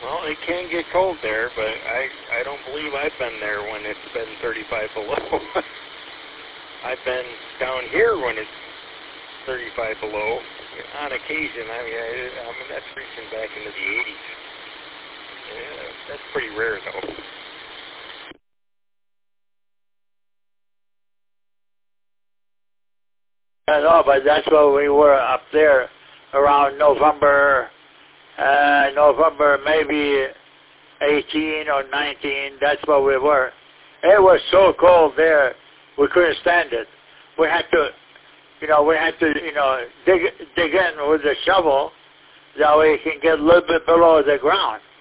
Well, it can get cold there, but I don't believe I've been there when it's been 35 below. I've been down here when it's 35 below on occasion. I mean that's reaching back into the 80s. Yeah, that's pretty rare though. I know, but that's what we were up there around November maybe 18 or 19. That's what we were. It was so cold there, we couldn't stand it. We had to dig in with the shovel, that way you can get a little bit below the ground.